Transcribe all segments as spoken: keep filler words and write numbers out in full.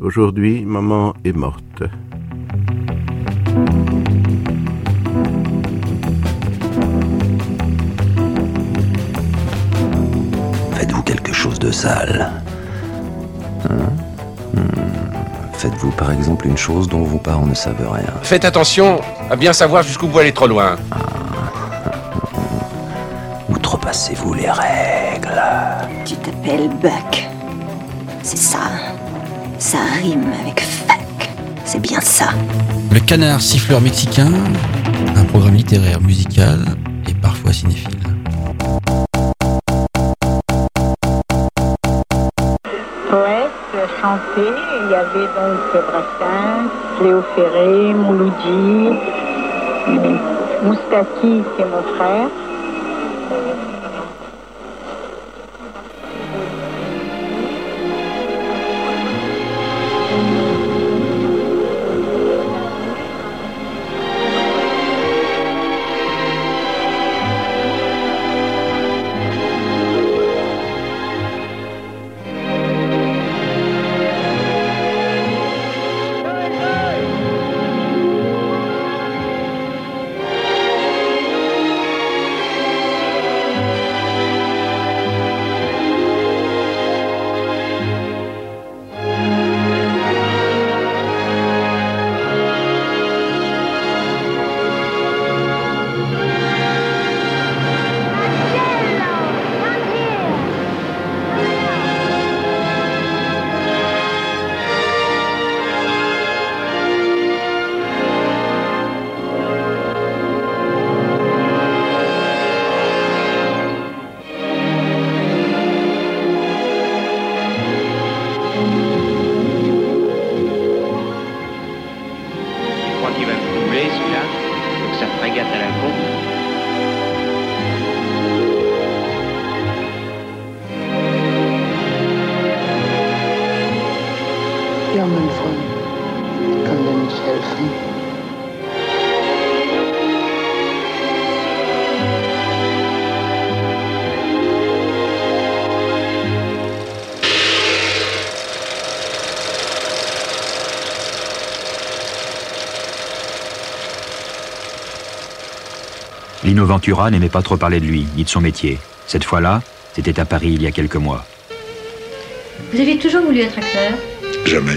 Aujourd'hui, maman est morte. Faites-vous quelque chose de sale. Hein hmm. Faites-vous par exemple une chose dont vos parents ne savent rien. Faites attention à bien savoir jusqu'où vous allez trop loin. Ah. Outrepassez-vous les règles. Tu t'appelles Buck. C'est ça. Ça rime avec fuck. C'est bien ça. Le Canard siffleur mexicain, un programme littéraire, musical et parfois cinéphile. Poète, chanté, il y avait donc Brassens, Léo Ferré, Mouloudji, Moustaki, c'est mon frère. Lino Ventura n'aimait pas trop parler de lui, ni de son métier. Cette fois-là, c'était à Paris il y a quelques mois. Vous aviez toujours voulu être acteur ? Jamais.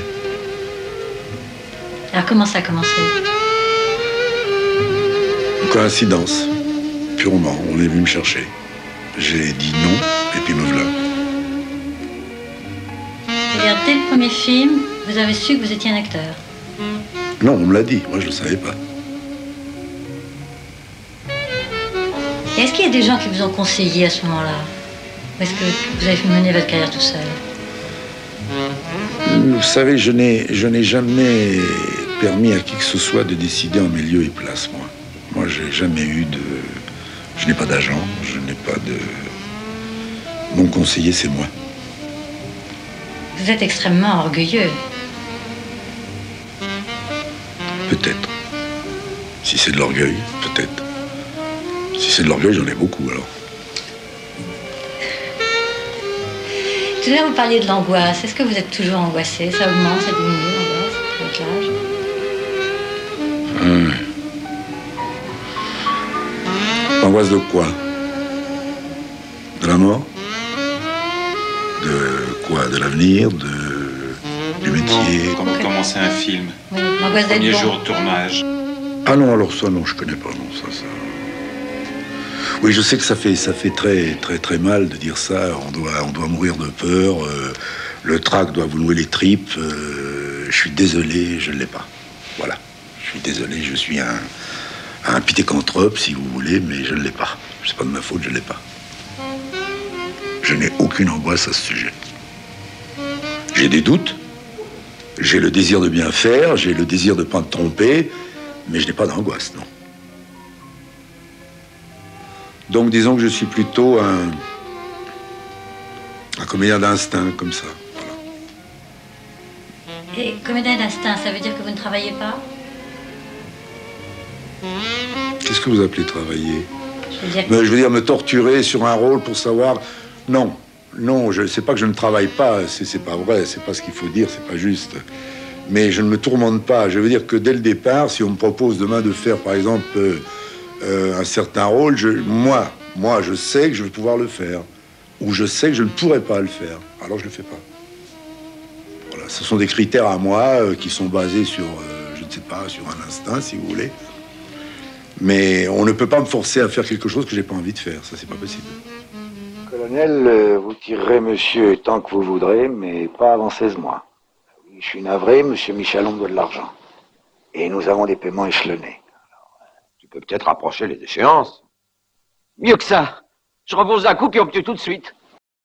Alors comment ça a commencé ? Une coïncidence, purement. On est venu me chercher. J'ai dit non, et puis me voilà. C'est-à-dire, dès le premier film, vous avez su que vous étiez un acteur ? Non, on me l'a dit. Moi, je ne le savais pas. Et est-ce qu'il y a des gens qui vous ont conseillé à ce moment-là ? Ou est-ce que vous avez mené votre carrière tout seul ? Vous savez, je n'ai, je n'ai jamais permis à qui que ce soit de décider en mes lieux et places, moi. Moi, j'ai jamais eu de... Je n'ai pas d'agent, je n'ai pas de... Mon conseiller, c'est moi. Vous êtes extrêmement orgueilleux. Peut-être. Si c'est de l'orgueil, peut-être. Si c'est de l'orgueil, j'en ai beaucoup, alors. Tout à l'heure, vous parliez de l'angoisse. Est-ce que vous êtes toujours angoissé ? Ça augmente, ça diminue, l'angoisse, avec l'âge ? Hum. L'angoisse de quoi ? De la mort ? De quoi ? De l'avenir ? De... Du métier ? Comment commencer un film ? Oui, l'angoisse d'être Premier bon. jour de tournage. Ah non, alors ça, non, je connais pas, non, ça, ça... Oui, je sais que ça fait, ça fait très, très, très mal de dire ça. On doit, on doit mourir de peur. Euh, le trac doit vous nouer les tripes. Euh, je suis désolé, je ne l'ai pas. Voilà. Je suis désolé, je suis un, un pithécanthrope, si vous voulez, mais je ne l'ai pas. C'est pas de ma faute, je ne l'ai pas. Je n'ai aucune angoisse à ce sujet. J'ai des doutes. J'ai le désir de bien faire. J'ai le désir de ne pas me tromper. Mais je n'ai pas d'angoisse, non. Donc, disons que je suis plutôt un, un comédien d'instinct, comme ça. Voilà. Et comédien d'instinct, ça veut dire que vous ne travaillez pas ? Qu'est-ce que vous appelez travailler ? Je veux dire, Mais, je veux dire me torturer sur un rôle pour savoir... Non, non, je sais pas que je ne travaille pas, c'est, c'est pas vrai, c'est pas ce qu'il faut dire, c'est pas juste. Mais je ne me tourmente pas. Je veux dire que dès le départ, si on me propose demain de faire, par exemple, euh, euh, un certain rôle, je, moi, moi, je sais que je vais pouvoir le faire. Ou je sais que je ne pourrais pas le faire. Alors je le fais pas. Voilà, ce sont des critères à moi euh, qui sont basés sur, euh, je ne sais pas, sur un instinct, si vous voulez. Mais on ne peut pas me forcer à faire quelque chose que j'ai pas envie de faire. Ça, c'est pas possible. Colonel, euh, vous tirerez monsieur tant que vous voudrez, mais pas avant seize mois. Oui, je suis navré, monsieur Michalon doit de l'argent. Et nous avons des paiements échelonnés. Tu peux peut-être rapprocher les échéances. Mieux que ça. Je rembourse un coup puis on tue tout de suite.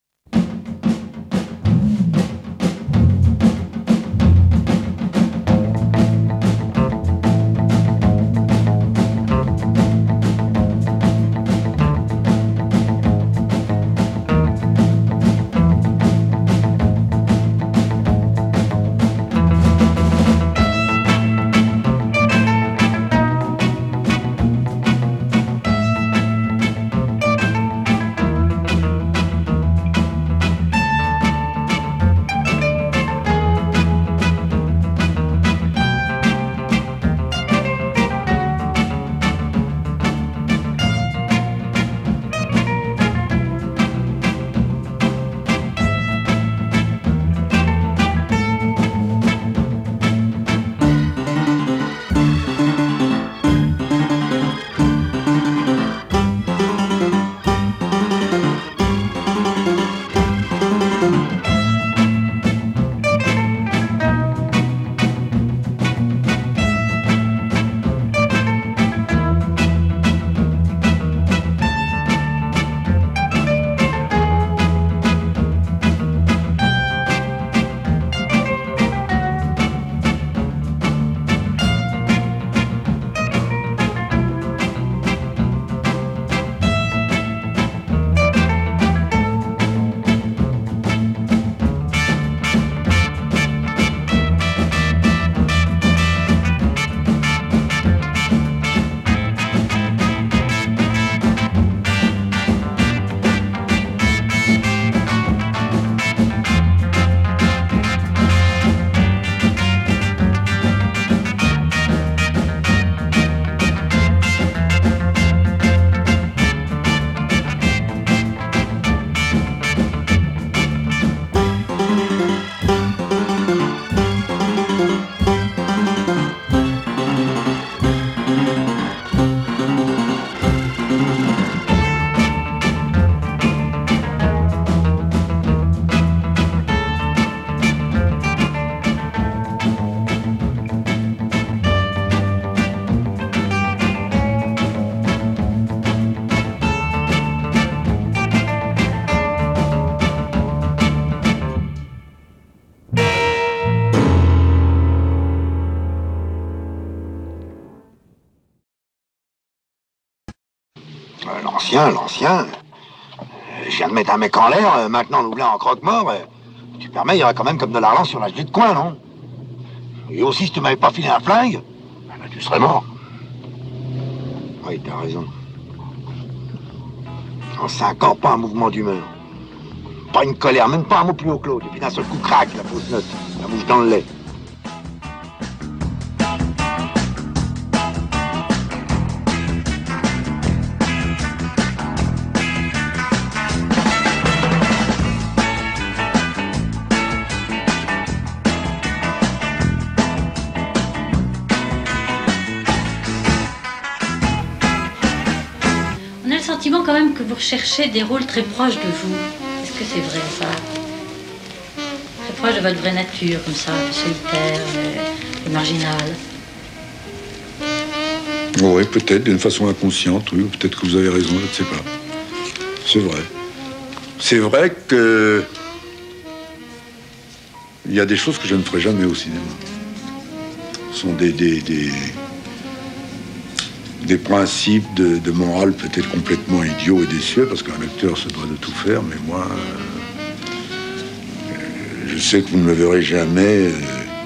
L'ancien, l'ancien. Je viens de mettre un mec en l'air, maintenant nous voilà en croque-mort. Tu permets, il y aurait quand même comme de l'argent sur la gelée de coin, non? Et aussi, si tu m'avais pas filé un flingue, ben, tu serais mort. Oui, t'as raison. En cinq ans, pas un mouvement d'humeur. Pas une colère, même pas un mot plus haut que l'autre. Et puis d'un seul coup, craque, la fausse note. La mouche dans le lait. Quand même que vous recherchez des rôles très proches de vous. Est-ce que c'est vrai ça? Très proche de votre vraie nature, comme ça, le solitaire, le, le marginal. Oui, peut-être, d'une façon inconsciente, oui, peut-être que vous avez raison, je ne sais pas. C'est vrai. C'est vrai que il y a des choses que je ne ferai jamais au cinéma. Ce sont des... des, des... des principes de, de morale peut-être complètement idiots et déçus, parce qu'un acteur se doit de tout faire, mais moi, euh, je sais que vous ne me verrez jamais, euh,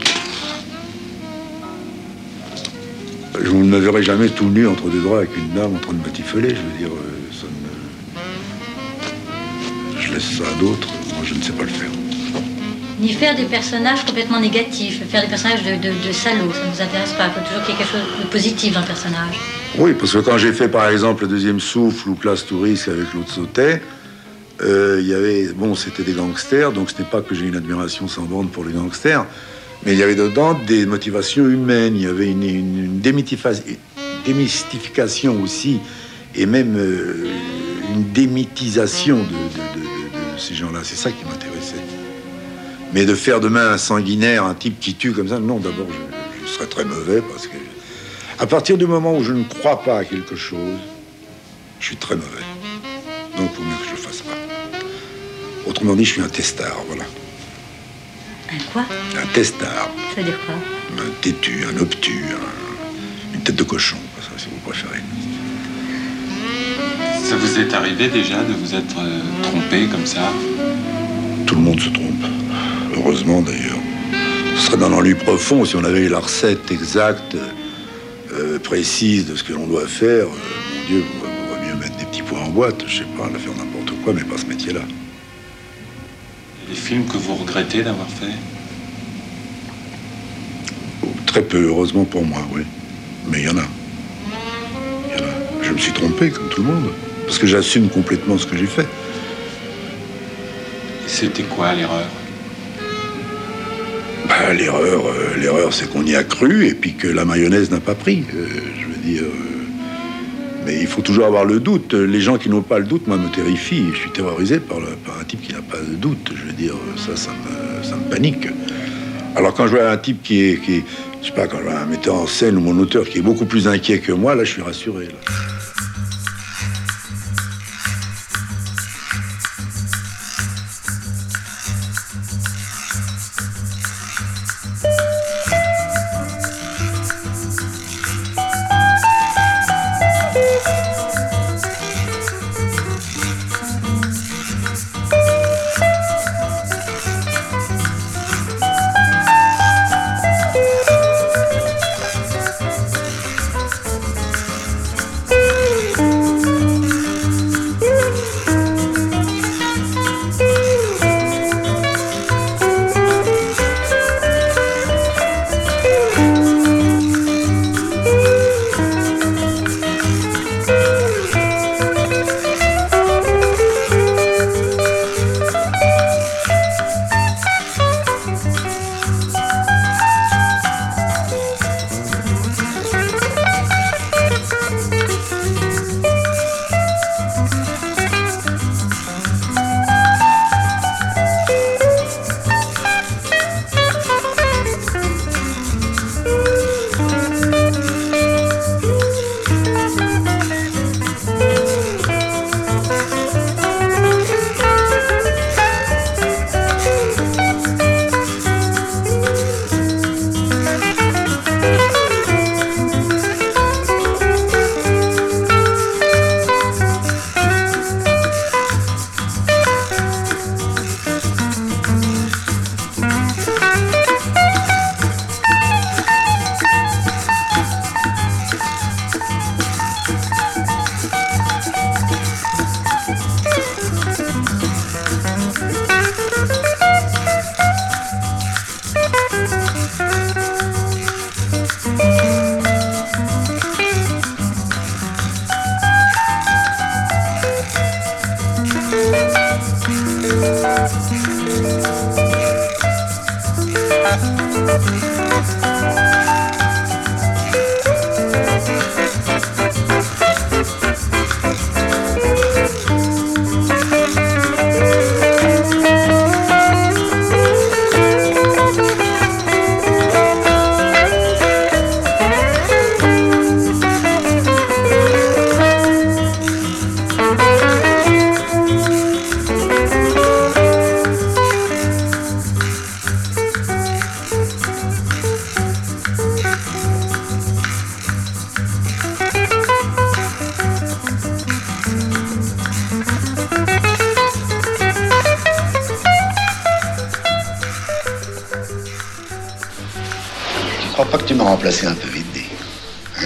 vous ne me verrez jamais tout nu entre deux draps avec une dame en train de batifoler, je veux dire, euh, ça me, je laisse ça à d'autres, moi je ne sais pas le faire. Ni faire des personnages complètement négatifs, faire des personnages de, de, de salauds, ça ne nous intéresse pas. Il faut toujours qu'il y ait quelque chose de positif dans le personnage. Oui, parce que quand j'ai fait par exemple le deuxième souffle ou Place Touriste avec Claude Sautet, euh, il y avait, bon, c'était des gangsters, donc ce n'est pas que j'ai une admiration sans borne pour les gangsters, mais il y avait dedans des motivations humaines, il y avait une, une, une démystification aussi, et même euh, une démythisation de, de, de, de, de ces gens-là. C'est ça qui m'intéressait. Mais de faire demain un sanguinaire, un type qui tue comme ça, non, d'abord, je, je serais très mauvais, parce que à partir du moment où je ne crois pas à quelque chose, je suis très mauvais. Donc, il faut mieux que je le fasse pas. Autrement dit, je suis un testard, voilà. Un quoi? Un testard. Ça veut dire quoi? Un têtu, un obtus, un, une tête de cochon, ça, si vous préférez. Ça vous est arrivé déjà de vous être euh, trompé comme ça? Tout le monde se trompe. Heureusement d'ailleurs. Ce serait dans l'ennui profond si on avait eu la recette exacte, euh, précise de ce que l'on doit faire. Euh, mon Dieu, on va mieux mettre des petits points en boîte, je sais pas, la faire n'importe quoi, mais pas ce métier-là. Les films que vous regrettez d'avoir fait? Oh, très peu, heureusement pour moi, oui. Mais il y en a. Il y en a. Je me suis trompé, comme tout le monde. Parce que j'assume complètement ce que j'ai fait. Et c'était quoi l'erreur? Bah, l'erreur, euh, l'erreur, c'est qu'on y a cru et puis que la mayonnaise n'a pas pris. Euh, je veux dire... Euh... Mais il faut toujours avoir le doute. Les gens qui n'ont pas le doute, moi, me terrifient. Je suis terrorisé par, le, par un type qui n'a pas de doute. Je veux dire, ça, ça me, ça me panique. Alors quand je vois un type qui est... Qui est je sais pas, quand je vois un metteur en scène ou mon auteur qui est beaucoup plus inquiet que moi, là, je suis rassuré, là. Remplacer un peu vite, Dé. Hein?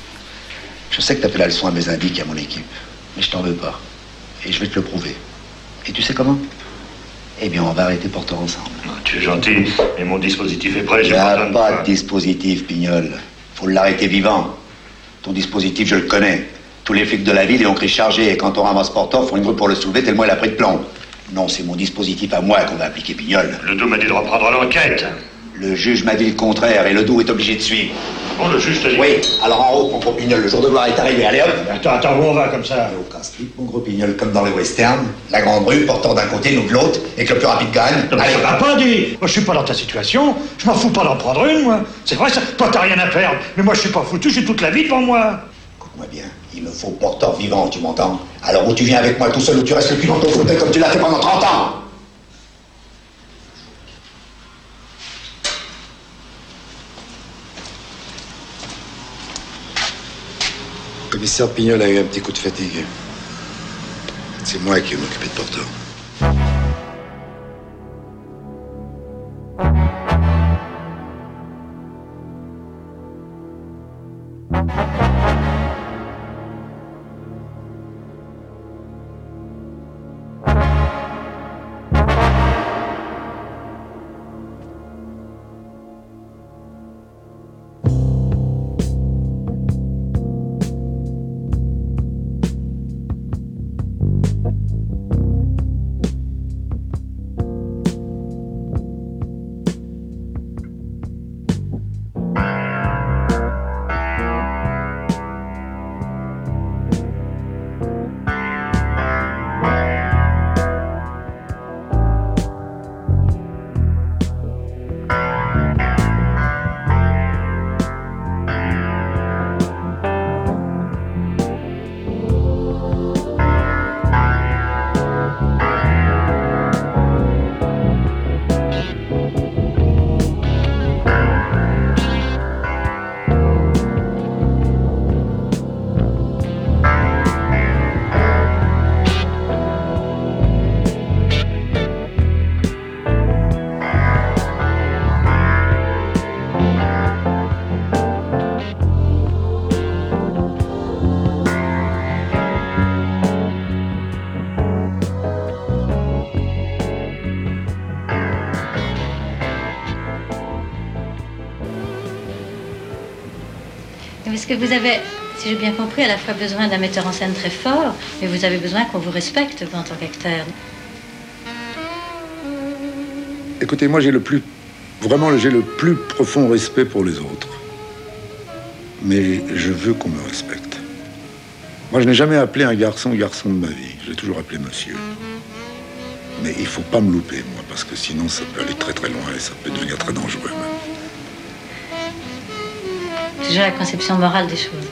Je sais que t'as fait la leçon à mes indiques et à mon équipe, mais je t'en veux pas. Et je vais te le prouver. Et tu sais comment? Eh bien, on va arrêter Porter ensemble. Oh, tu es gentil, mais mon dispositif est prêt. Il n'y a pas de dispositif, Pignol. Faut l'arrêter vivant. Ton dispositif, je le connais. Tous les flics de la ville, ils ont cri chargé. Et quand on ramasse Porter, font une grue pour le soulever tellement il a pris de plomb. Non, c'est mon dispositif à moi qu'on va appliquer, Pignol. Le Doux m'a dit de reprendre l'enquête. Le juge m'a dit le contraire et le Doux est obligé de suivre. Bon, le juge te dit... Oui, alors en route, mon gros Pignol, le jour de gloire est arrivé. Allez hop. Attends, attends, où on va comme ça? Au casse-pipe, mon gros Pignol, comme dans les westerns. La grande rue, Porter d'un côté, nous de l'autre, et que le plus rapide gagne. Non, Allez, ça va pas dit. Moi, je suis pas dans ta situation. Je m'en fous pas d'en prendre une, moi. C'est vrai, ça. Toi, t'as rien à perdre. Mais moi, je suis pas foutu, j'ai toute la vie devant moi. Écoute-moi bien, il me faut Porter vivant, tu m'entends? Alors où tu viens avec moi tout seul ou tu restes le cul dans ton fauteuil comme tu l'as fait pendant trente ans? Le commissaire Pignol a eu un petit coup de fatigue. C'est moi qui vais m'occuper de Porter. Parce que vous avez, si j'ai bien compris, à la fois besoin d'un metteur en scène très fort, mais vous avez besoin qu'on vous respecte en tant qu'acteur. Écoutez, moi j'ai le plus... Vraiment, j'ai le plus profond respect pour les autres. Mais je veux qu'on me respecte. Moi, je n'ai jamais appelé un garçon garçon de ma vie. J'ai toujours appelé monsieur. Mais il faut pas me louper, moi, parce que sinon ça peut aller très très loin et ça peut devenir très dangereux même. C'est toujours la conception morale des choses.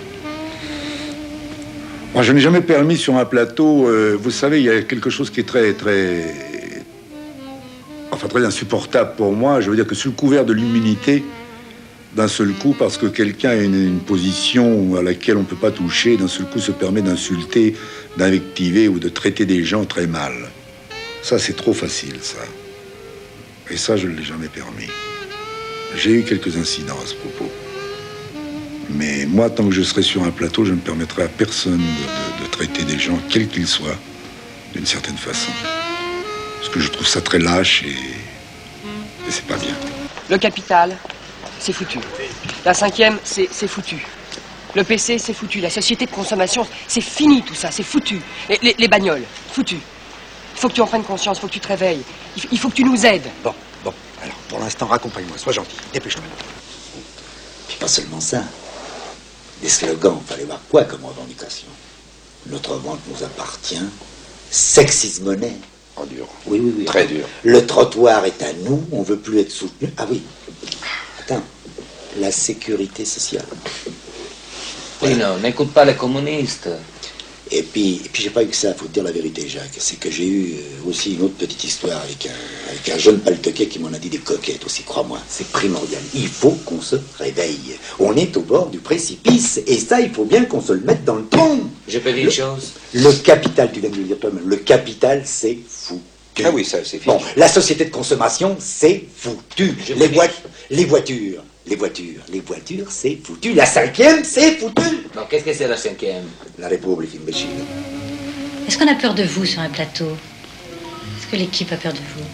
Moi, je n'ai jamais permis sur un plateau... Euh, vous savez, il y a quelque chose qui est très, très... Enfin, très insupportable pour moi. Je veux dire que sous le couvert de l'humilité, d'un seul coup, parce que quelqu'un a une, une position à laquelle on ne peut pas toucher, d'un seul coup se permet d'insulter, d'invectiver ou de traiter des gens très mal. Ça, c'est trop facile, ça. Et ça, je ne l'ai jamais permis. J'ai eu quelques incidents à ce propos. Mais moi, tant que je serai sur un plateau, je ne permettrai à personne de, de, de traiter des gens, quels qu'ils soient, d'une certaine façon. Parce que je trouve ça très lâche et, et c'est pas bien. Le capital, c'est foutu. La cinquième, c'est foutu. Le P C, c'est foutu. La société de consommation, c'est fini tout ça, c'est foutu. Et les, les bagnoles, foutu. Il faut que tu en prennes conscience, il faut que tu te réveilles. Il, il faut que tu nous aides. Bon, bon. Alors, pour l'instant, raccompagne-moi, sois gentil. Dépêche-toi. Puis pas seulement ça. Des slogans, fallait voir quoi comme revendication? Notre vente nous appartient. Sexe is money. Oh, dur. Oui, oui, oui. Très dur. Le trottoir est à nous, on veut plus être soutenu. Ah oui. Attends. La sécurité sociale. Oui, non, n'écoute pas les communistes. Et puis, et puis j'ai pas eu que ça, faut te dire la vérité, Jacques. C'est que j'ai eu aussi une autre petite histoire avec un, avec un jeune paltoquet qui m'en a dit des coquettes aussi, crois-moi. C'est primordial. Il faut qu'on se réveille. On est au bord du précipice. Et ça, il faut bien qu'on se le mette dans le tronc. Je peux dire une chose. Le capital, tu viens de le dire toi-même, le capital, c'est foutu. Ah oui, ça, c'est fini. Bon, la société de consommation, c'est foutu. Les, voi les voitures, les voitures, les voitures, c'est foutu. La cinquième, c'est foutu. Non, qu'est-ce que c'est la cinquième? La République, imbécile. Est-ce qu'on a peur de vous sur un plateau? Est-ce que l'équipe a peur de vous?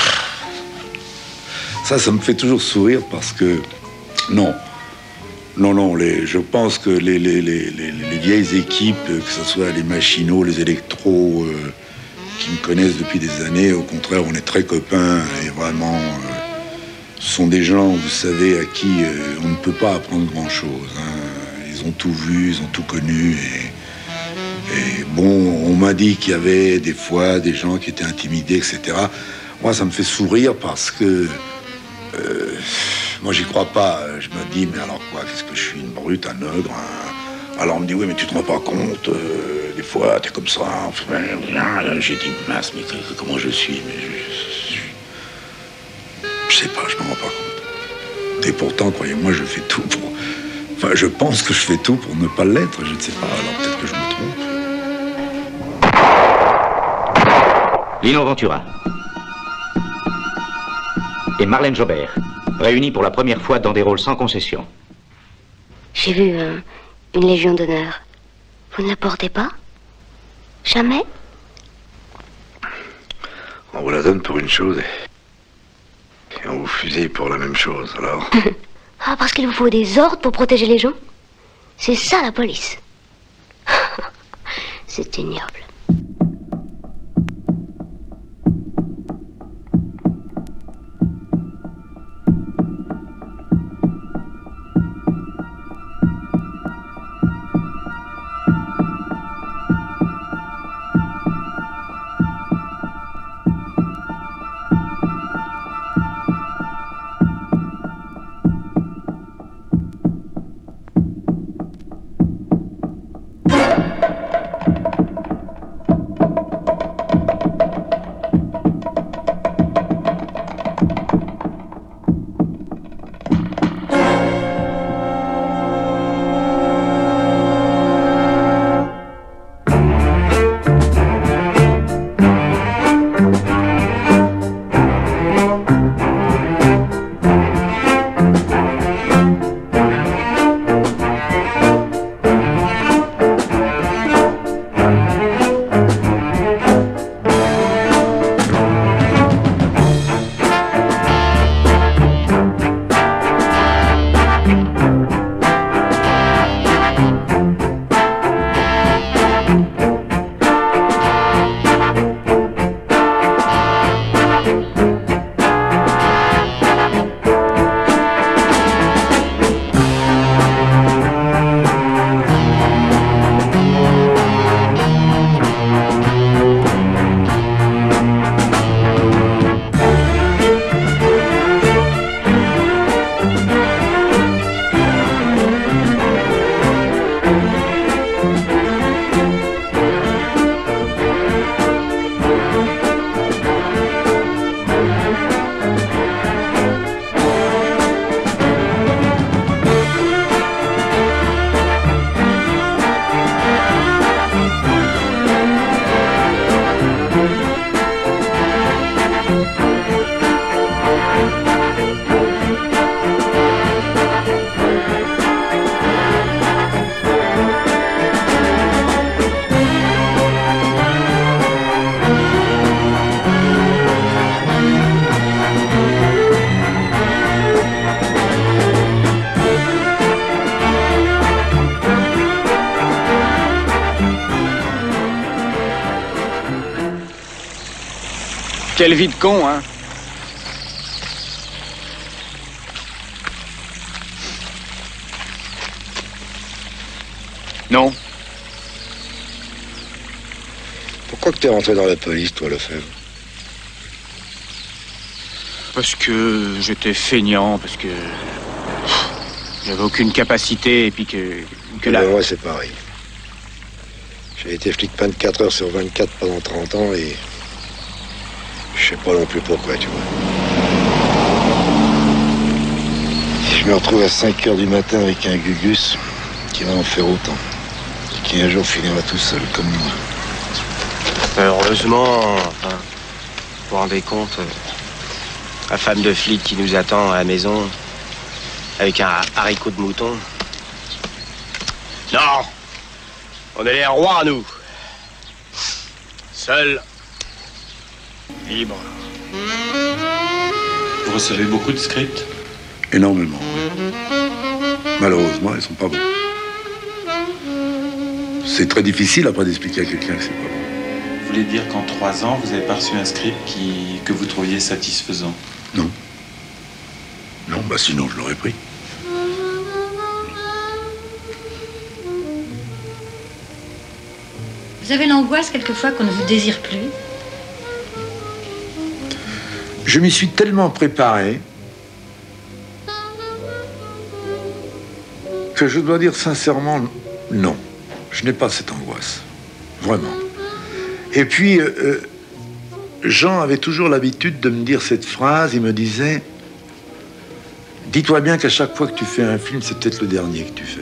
Ça, ça me fait toujours sourire parce que... Non. Non, non, les, je pense que les, les, les, les, les vieilles équipes, que ce soit les machinaux, les électros, euh, qui me connaissent depuis des années, au contraire, on est très copains et vraiment... Euh, ce sont des gens, vous savez, à qui euh, on ne peut pas apprendre grand-chose. Hein. Ils ont tout vu, ils ont tout connu et... Et bon, on m'a dit qu'il y avait des fois des gens qui étaient intimidés, et cetera. Moi, ça me fait sourire parce que... Euh, moi, j'y crois pas. Je me dis, mais alors quoi? Qu'est-ce que je suis, une brute, un ogre un... Alors, on me dit, oui, mais tu te rends pas compte. Euh, des fois, t'es comme ça. Enfin, j'ai dit, mince, mais comment je suis? Mais je, je, je sais pas, je m'en rends pas compte. Et pourtant, croyez-moi, je fais tout pour... Enfin, je pense que je fais tout pour ne pas l'être. Je ne sais pas. Alors, peut-être que je me trompe. Lino Ventura et Marlène Jobert, réunis pour la première fois dans des rôles sans concession. J'ai vu euh, une Légion d'honneur. Vous ne la portez pas? Jamais? On vous la donne pour une chose et, et on vous fusille pour la même chose, alors. Ah, parce qu'il vous faut des ordres pour protéger les gens? C'est ça la police. C'est ignoble. Quelle vie de con, hein? Non. Pourquoi que t'es rentré dans la police, toi, Lefebvre? Parce que j'étais feignant, parce que j'avais aucune capacité, et puis que... que là... la... Ouais, c'est pareil. J'ai été flic vingt-quatre heures sur vingt-quatre pendant trente ans, et... je sais pas non plus pourquoi, tu vois. Si je me retrouve à cinq heures du matin avec un gugus qui va en faire autant, et qui un jour finira tout seul, comme moi. Heureusement, enfin, vous vous rendez compte, euh, la femme de flic qui nous attend à la maison, avec un haricot de mouton. Non! On est les rois, nous! Seuls, Libre. Vous recevez beaucoup de scripts? Énormément, oui. Malheureusement, ils sont pas bons. C'est très difficile après d'expliquer à quelqu'un que c'est pas bon. Vous voulez dire qu'en trois ans, vous avez pas reçu un script qui... que vous trouviez satisfaisant? Non. Non, bah sinon je l'aurais pris. Vous avez l'angoisse quelquefois qu'on ne vous désire plus? Je m'y suis tellement préparé que je dois dire sincèrement non. Je n'ai pas cette angoisse. Vraiment. Et puis, euh, Jean avait toujours l'habitude de me dire cette phrase. Il me disait, dis-toi bien qu'à chaque fois que tu fais un film, c'est peut-être le dernier que tu fais.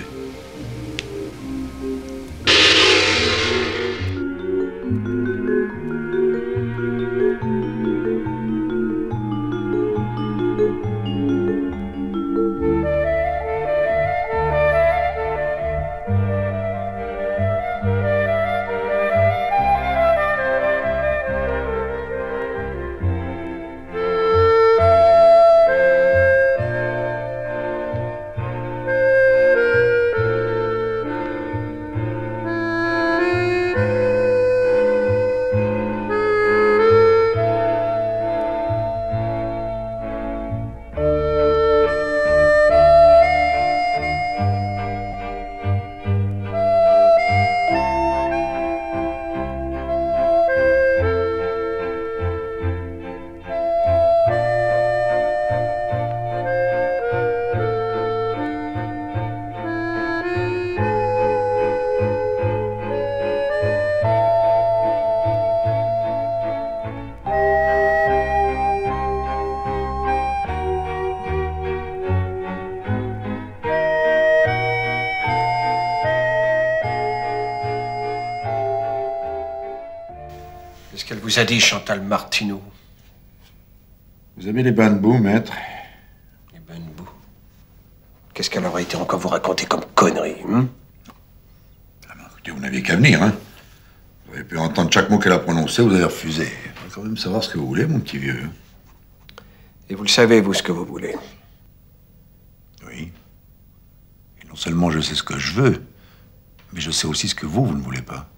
Qu'est-ce qu'elle vous a dit, Chantal Martineau? Vous avez les bains de boue, maître? Les bains de boue? Qu'est-ce qu'elle aurait été encore vous raconter comme connerie, hein? Ah non, écoutez, vous n'aviez qu'à venir, hein? Vous avez pu entendre chaque mot qu'elle a prononcé, vous avez refusé. Il faut quand même savoir ce que vous voulez, mon petit vieux. Et vous le savez, vous, ce que vous voulez? Oui. Et non seulement je sais ce que je veux, mais je sais aussi ce que vous, vous ne voulez pas.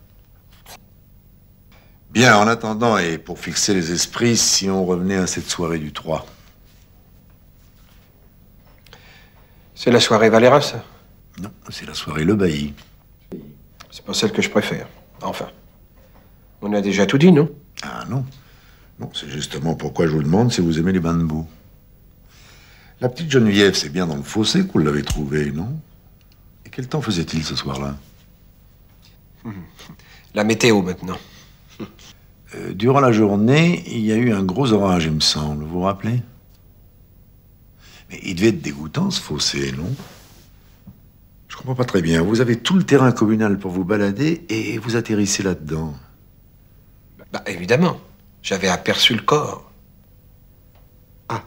Bien, en attendant, et pour fixer les esprits, si on revenait à cette soirée du trois. C'est la soirée Valera, ça? Non, c'est la soirée Le Bailly. C'est pas celle que je préfère. Enfin. On a déjà tout dit, non? Ah non. Non, c'est justement pourquoi je vous demande si vous aimez les bains de boue. La petite Geneviève, c'est bien dans le fossé que vous l'avez trouvée, non? Et quel temps faisait-il ce soir-là? La météo, maintenant. Euh, durant la journée, il y a eu un gros orage, il me semble. Vous vous rappelez? Mais il devait être dégoûtant, ce fossé, non? Je comprends pas très bien. Vous avez tout le terrain communal pour vous balader et vous atterrissez là-dedans. Bah, évidemment. J'avais aperçu le corps. Ah.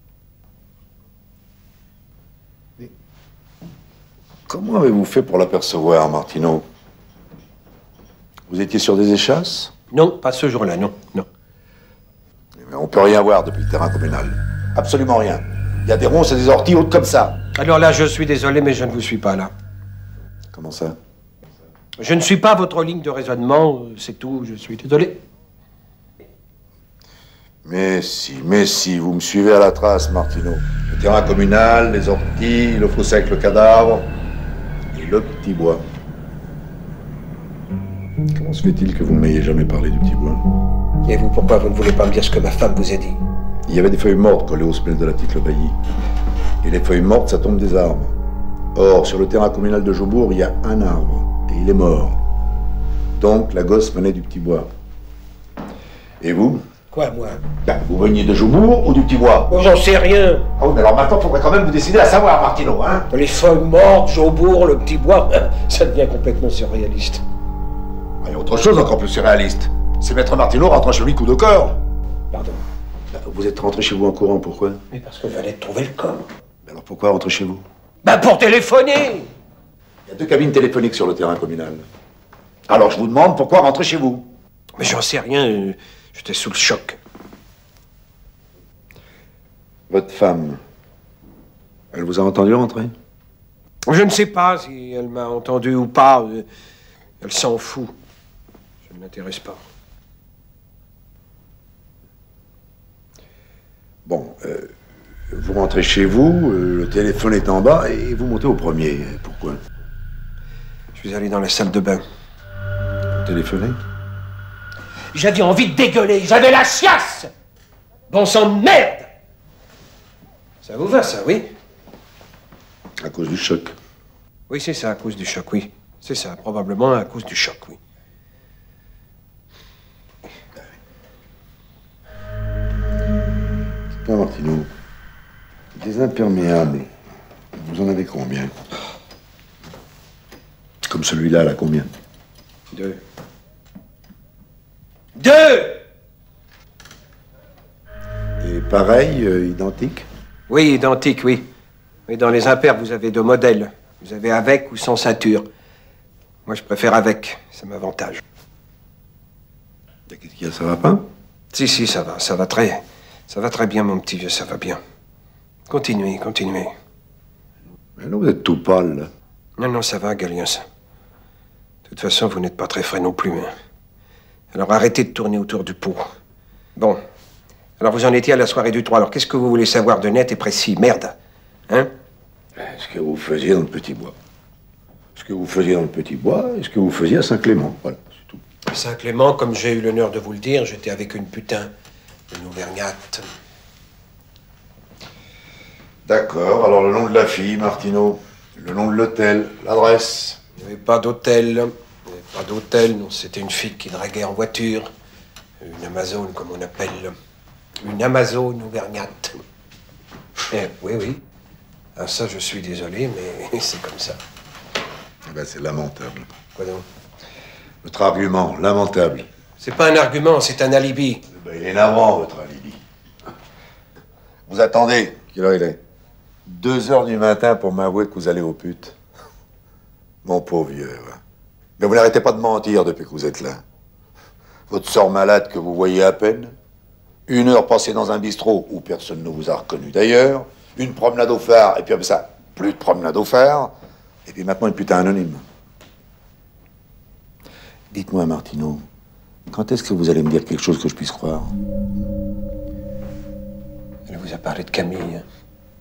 Mais comment avez-vous fait pour l'apercevoir, Martineau? Vous étiez sur des échasses? Non, pas ce jour-là, non, non. Mais on peut rien voir depuis le terrain communal. Absolument rien. Il y a des ronces et des orties hautes comme ça. Alors là, je suis désolé, mais je ne vous suis pas, là. Comment ça? Je ne suis pas votre ligne de raisonnement, c'est tout, je suis désolé. Mais si, mais si, vous me suivez à la trace, Martineau. Le terrain communal, les orties, le fossé avec le cadavre et le petit bois. Comment se fait-il que vous ne m'ayez jamais parlé du petit bois? Et vous, pourquoi vous ne voulez pas me dire ce que ma femme vous a dit? Il y avait des feuilles mortes collées aux semelles de la petite Le Bailly. Et les feuilles mortes, ça tombe des arbres. Or, sur le terrain communal de Jaubourg, il y a un arbre. Et il est mort. Donc, la gosse venait du petit bois. Et vous? Quoi, moi? Ben, vous veniez de Jaubourg ou du petit bois? Oh, j'en sais rien. Ah oui, mais alors maintenant, il faudrait quand même vous décider à savoir, Martineau, hein? Les feuilles mortes, Jaubourg, le petit bois, ça devient complètement surréaliste. Il y a autre chose encore plus surréaliste. C'est Maître Martineau rentrant chez lui coup de corps. Pardon? Ben, vous êtes rentré chez vous en courant, pourquoi? Mais parce que fallait trouver le corps. Ben alors pourquoi rentrer chez vous? Ben pour téléphoner! Il y a deux cabines téléphoniques sur le terrain communal. Alors je vous demande pourquoi rentrer chez vous? Mais j'en sais rien, euh, j'étais sous le choc. Votre femme, elle vous a entendu rentrer? Je ne sais pas si elle m'a entendu ou pas. Elle s'en fout. Ça ne m'intéresse pas. Bon, euh, vous rentrez chez vous, euh, le téléphone est en bas et vous montez au premier. Pourquoi? Je suis allé dans la salle de bain. Vous téléphonez? J'avais envie de dégueuler, j'avais la chiasse! Bon sang de merde! Ça vous va, ça, oui? À cause du choc. Oui, c'est ça, à cause du choc, oui. C'est ça, probablement à cause du choc, oui. Dites-moi, Martineau, des imperméables, vous en avez combien? Comme celui-là, là, combien? Deux. Deux! Et pareil, euh, identique? Oui, identique, oui. Mais dans les impairs, vous avez deux modèles. Vous avez avec ou sans ceinture. Moi, je préfère avec. Ça m'avantage. Qu'est-ce qu'il y a, ça va pas? Si, si, ça va. Ça va très... Ça va très bien, mon petit vieux, ça va bien. Continuez, continuez. Mais non, vous êtes tout pâle, là. Non, non, ça va, Galiens. De toute façon, vous n'êtes pas très frais non plus. Hein. Alors arrêtez de tourner autour du pot. Bon. Alors vous en étiez à la soirée du trois. Alors qu'est-ce que vous voulez savoir de net et précis? Merde. Hein? Ce que vous faisiez dans le Petit Bois. Ce que vous faisiez dans le Petit Bois et ce que vous faisiez à Saint-Clément. Voilà, c'est tout. À Saint-Clément, comme j'ai eu l'honneur de vous le dire, j'étais avec une putain d'une Auvergnate. D'accord, alors le nom de la fille, Martineau, le nom de l'hôtel, l'adresse. Il n'y avait pas d'hôtel. Il n'y avait pas d'hôtel, non. C'était une fille qui draguait en voiture. Une Amazone, comme on appelle. Une Amazone Auvergnate. Eh, oui, oui. Ah, ça, je suis désolé, mais c'est comme ça. Eh ben, c'est lamentable. Quoi donc? Votre argument, lamentable. C'est pas un argument, c'est un alibi. Eh ben, il est navrant, votre alibi. Vous attendez. Quelle heure il est? Deux heures du matin pour m'avouer que vous allez aux putes. Mon pauvre vieux, ouais. Mais vous n'arrêtez pas de mentir depuis que vous êtes là. Votre sœur malade que vous voyez à peine. Une heure passée dans un bistrot où personne ne vous a reconnu d'ailleurs. Une promenade au phare, et puis comme ça, plus de promenade au phare. Et puis maintenant, une putain anonyme. Dites-moi, Martineau, quand est-ce que vous allez me dire quelque chose que je puisse croire? Elle vous a parlé de Camille. Hein.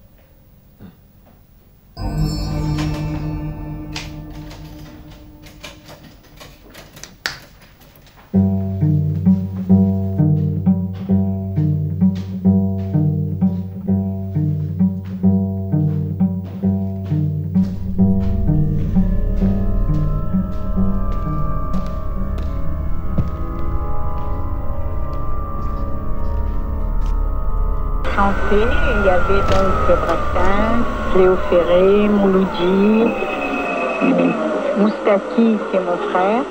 Il y avait donc Brassens, Léo Ferré, Mouloudji, Moustaki, c'est mon frère.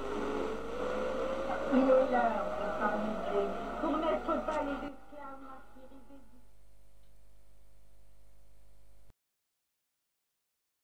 Il est là, pour n'être pas les esclaves.